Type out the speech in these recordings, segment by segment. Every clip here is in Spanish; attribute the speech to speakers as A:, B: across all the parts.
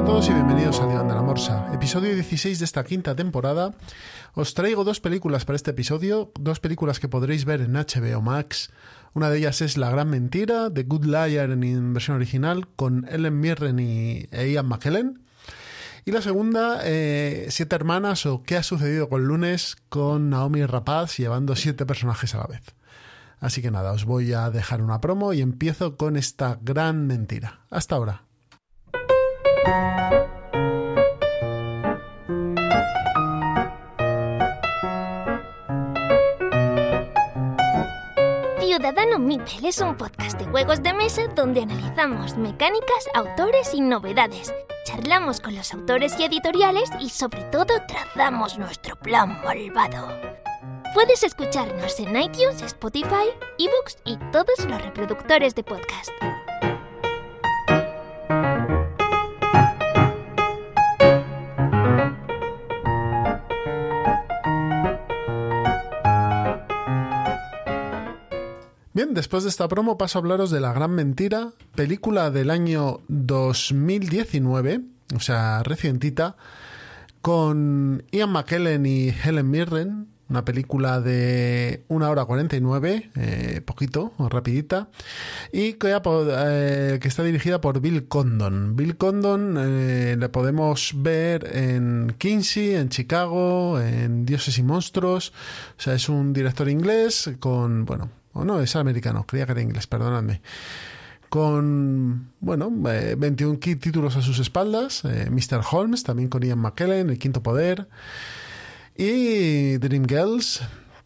A: a todos y bienvenidos al Diván de la Morsa, episodio 16 de esta quinta temporada. Os traigo dos películas para este episodio, dos películas que podréis ver en HBO Max. Una de ellas es La Gran Mentira, The Good Liar en versión original, con Helen Mirren e Ian McKellen. Y la segunda, Siete Hermanas o ¿Qué ha sucedido con Lunes?, con Naomi Rapaz llevando 7 personajes a la vez. Así que nada, os voy a dejar una promo y empiezo con esta gran mentira. Hasta ahora.
B: Ciudadano Mipel es un podcast de juegos de mesa donde analizamos mecánicas, autores y novedades. Charlamos con los autores y editoriales y sobre todo trazamos nuestro plan malvado. Puedes escucharnos en iTunes, Spotify, eBooks y todos los reproductores de podcast.
A: Bien, después de esta promo paso a hablaros de La Gran Mentira, película del año 2019, o sea, recientita, con Ian McKellen y Helen Mirren, una película de 1 hora 49, poquito, o rapidita, y que está dirigida por Bill Condon. Bill Condon le podemos ver en Kinsey, en Chicago, en Dioses y Monstruos. O sea, es un director inglés con, bueno, o no, es americano, creía que era inglés, perdonadme. Con, bueno, 21 títulos a sus espaldas, Mr. Holmes, también con Ian McKellen, El Quinto Poder, y Dreamgirls.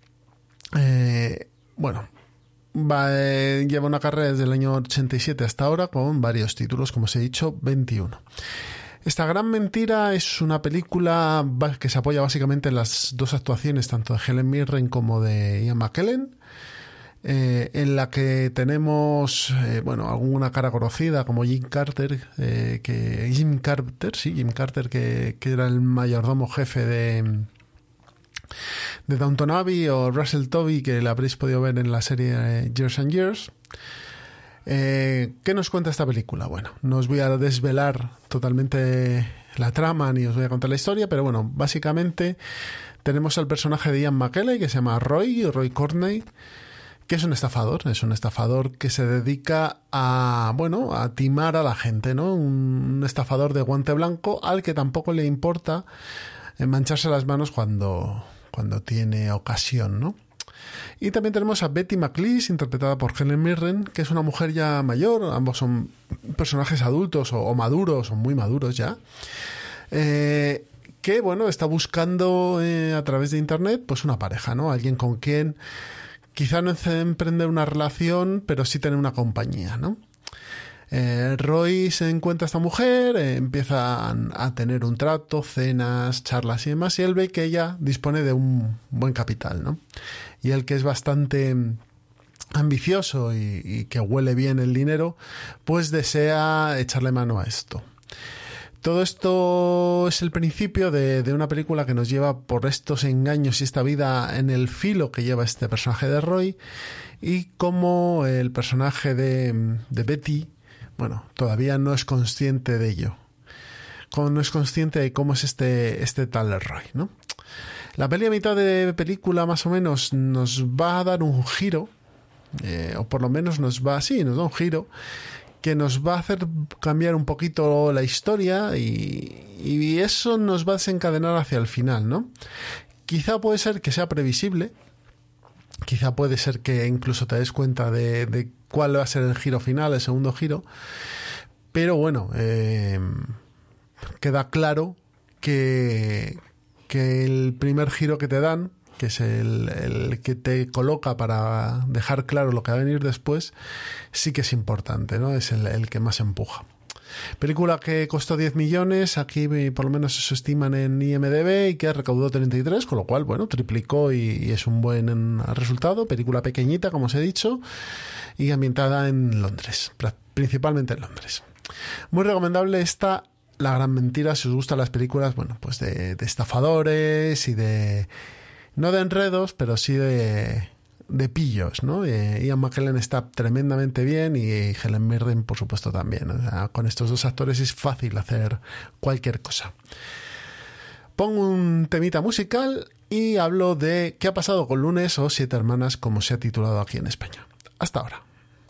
A: Lleva una carrera desde el año 87 hasta ahora con varios títulos, como os he dicho, 21. Esta Gran Mentira es una película que se apoya básicamente en las dos actuaciones, tanto de Helen Mirren como de Ian McKellen, en la que tenemos alguna cara conocida como Jim Carter, que era el mayordomo jefe de Downton Abbey, o Russell Tovey, que la habréis podido ver en la serie Years and Years. ¿Qué nos cuenta esta película? Bueno, no os voy a desvelar totalmente la trama ni os voy a contar la historia, pero bueno, básicamente tenemos al personaje de Ian McKellen, que se llama Roy Courtney, que es un estafador que se dedica a timar a la gente, ¿no? Un estafador de guante blanco al que tampoco le importa mancharse las manos cuando tiene ocasión, ¿no? Y también tenemos a Betty McLeish, interpretada por Helen Mirren, que es una mujer ya mayor, ambos son personajes adultos o maduros, o muy maduros ya, que está buscando a través de internet pues una pareja, ¿no? Alguien con quien quizá no emprender una relación, pero sí tener una compañía, ¿no? Roy se encuentra a esta mujer, empiezan a tener un trato, cenas, charlas y demás, y él ve que ella dispone de un buen capital, ¿no? Y él, que es bastante ambicioso y que huele bien el dinero, pues desea echarle mano a esto. Todo esto es el principio de una película que nos lleva por estos engaños y esta vida en el filo que lleva este personaje de Roy, y cómo el personaje de Betty, todavía no es consciente de ello. No es consciente de cómo es este tal Roy, ¿no? La peli a mitad de película más o menos nos va a dar un giro, o por lo menos nos da un giro que nos va a hacer cambiar un poquito la historia y eso nos va a desencadenar hacia el final, ¿no? Quizá puede ser que sea previsible, quizá puede ser que incluso te des cuenta de cuál va a ser el giro final, el segundo giro, pero queda claro que el primer giro que te dan, que es el que te coloca para dejar claro lo que va a venir después, sí que es importante, ¿no? Es el que más empuja. Película que costó 10 millones, aquí por lo menos se estiman en IMDb, y que recaudó 33, con lo cual, triplicó y es un buen resultado. Película pequeñita, como os he dicho, y ambientada en Londres, principalmente en Londres. Muy recomendable esta La Gran Mentira, si os gustan las películas, de estafadores y no de enredos, pero sí de de pillos, ¿no? Ian McKellen está tremendamente bien y Helen Mirren, por supuesto, también. O sea, con estos dos actores es fácil hacer cualquier cosa. Pongo un temita musical y hablo de qué ha pasado con Lunes o Siete Hermanas, como se ha titulado aquí en España. Hasta ahora.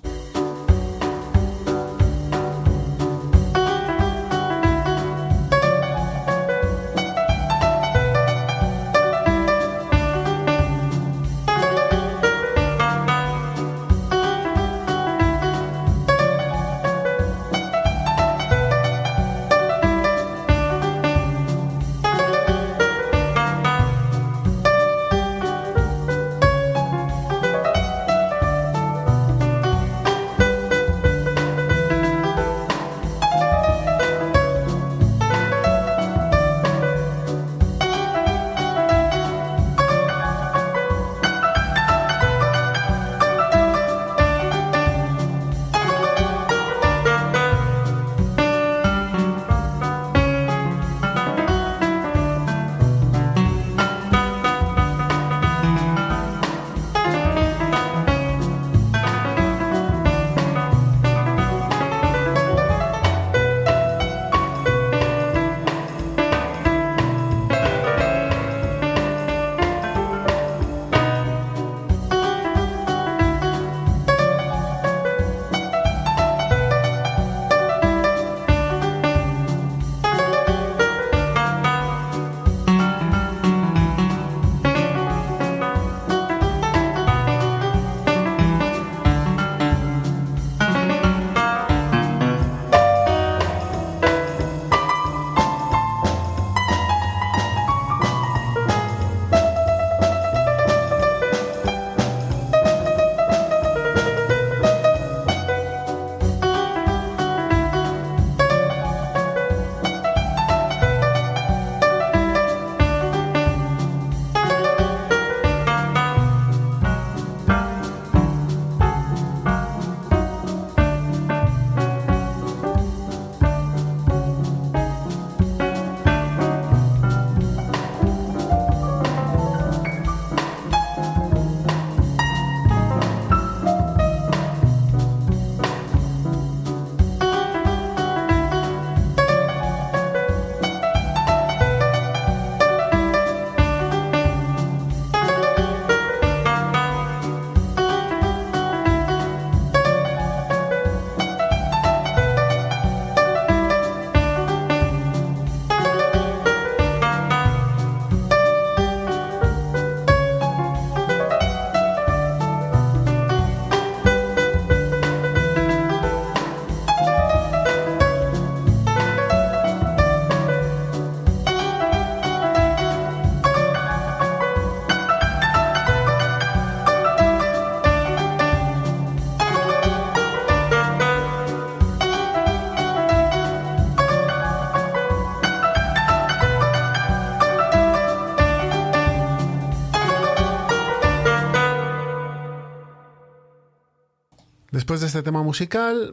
A: Después de este tema musical,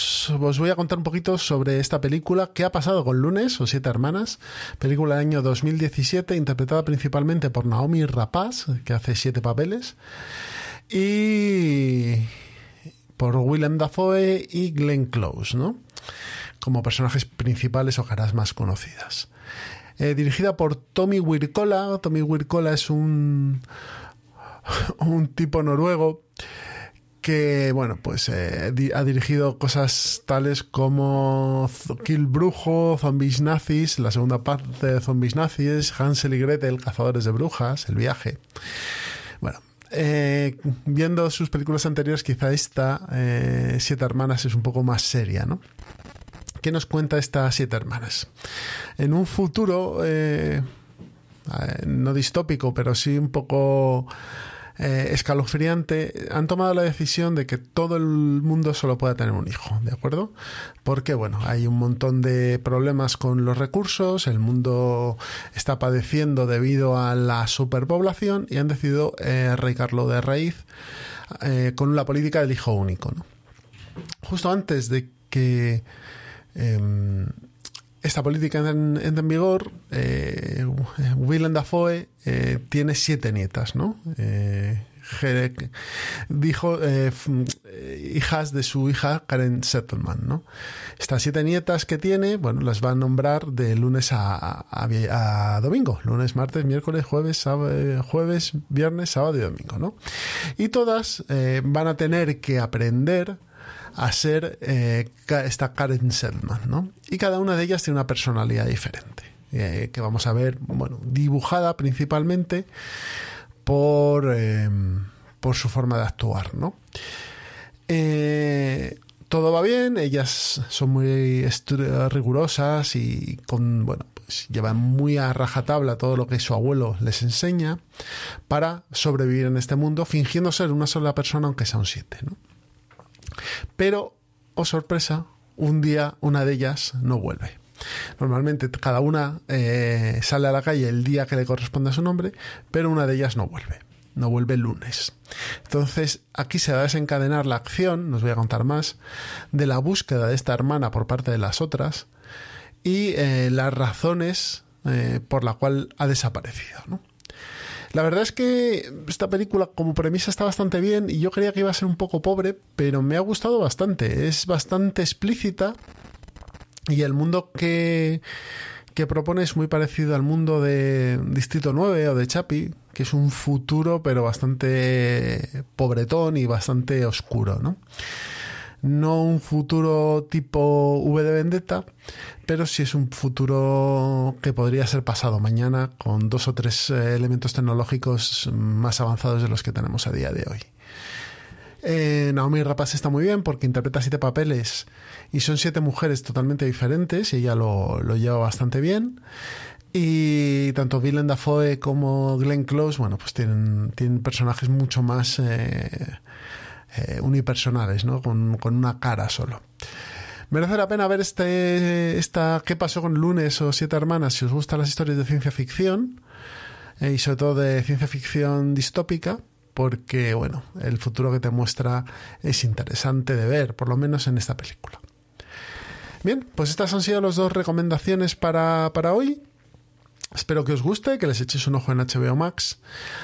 A: os voy a contar un poquito sobre esta película, ¿Qué ha pasado con Lunes o Siete Hermanas? Película del año 2017, interpretada principalmente por Naomi Rapaz, que hace 7 papeles, y por Willem Dafoe y Glenn Close, ¿no? Como personajes principales o caras más conocidas. Dirigida por Tommy Wirkola. Tommy Wirkola es un tipo noruego que, bueno, pues ha dirigido cosas tales como Kill Brujo, Zombies Nazis, la segunda parte de Zombies Nazis, Hansel y Gretel, Cazadores de Brujas, El Viaje. Bueno, viendo sus películas anteriores, quizá esta, Siete Hermanas, es un poco más seria, ¿no? ¿Qué nos cuenta esta Siete Hermanas? En un futuro, no distópico, pero sí un poco escalofriante, han tomado la decisión de que todo el mundo solo pueda tener un hijo, ¿de acuerdo? Porque, bueno, hay un montón de problemas con los recursos, el mundo está padeciendo debido a la superpoblación y han decidido erradicarlo de raíz con la política del hijo único, ¿no? Justo antes de que esta política entra en vigor, Willem Dafoe tiene 7 nietas, ¿no? dijo hijas de su hija Karen Settleman, ¿no? Estas 7 nietas que tiene, bueno, las va a nombrar de lunes a domingo, lunes, martes, miércoles, jueves, viernes, sábado y domingo, ¿no? Y todas van a tener que aprender a ser esta Karen Settleman, ¿no? Y cada una de ellas tiene una personalidad diferente, que vamos a ver, bueno, dibujada principalmente por su forma de actuar, ¿no? Todo va bien, ellas son muy rigurosas y pues llevan muy a rajatabla todo lo que su abuelo les enseña para sobrevivir en este mundo, fingiendo ser una sola persona, aunque sean 7, ¿no? Pero, oh sorpresa, un día una de ellas no vuelve. Normalmente cada una sale a la calle el día que le corresponde a su nombre, pero una de ellas no vuelve el lunes. Entonces aquí se va a desencadenar la acción, no os voy a contar más, de la búsqueda de esta hermana por parte de las otras y las razones por la cual ha desaparecido, ¿no? La verdad es que esta película como premisa está bastante bien y yo creía que iba a ser un poco pobre, pero me ha gustado bastante. Es bastante explícita y el mundo que propone es muy parecido al mundo de Distrito 9 o de Chappie, que es un futuro pero bastante pobretón y bastante oscuro, ¿no? No un futuro tipo V de Vendetta, pero sí es un futuro que podría ser pasado mañana con 2 o 3 elementos tecnológicos más avanzados de los que tenemos a día de hoy. Naomi Rapace está muy bien porque interpreta 7 papeles y son 7 mujeres totalmente diferentes y ella lo lleva bastante bien. Y tanto Willem Dafoe como Glenn Close, bueno, pues tienen personajes mucho más unipersonales, ¿no? Con una cara solo. Merece la pena ver ¿Qué pasó con Lunes o 7 hermanas? Si os gustan las historias de ciencia ficción y sobre todo de ciencia ficción distópica, porque bueno, el futuro que te muestra es interesante de ver, por lo menos en esta película. Bien, pues estas han sido las 2 recomendaciones para hoy. Espero que os guste, que les echéis un ojo en HBO Max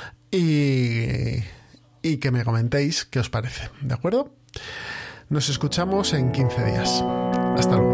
A: y que me comentéis qué os parece, ¿de acuerdo? Nos escuchamos en 15 días. Hasta luego.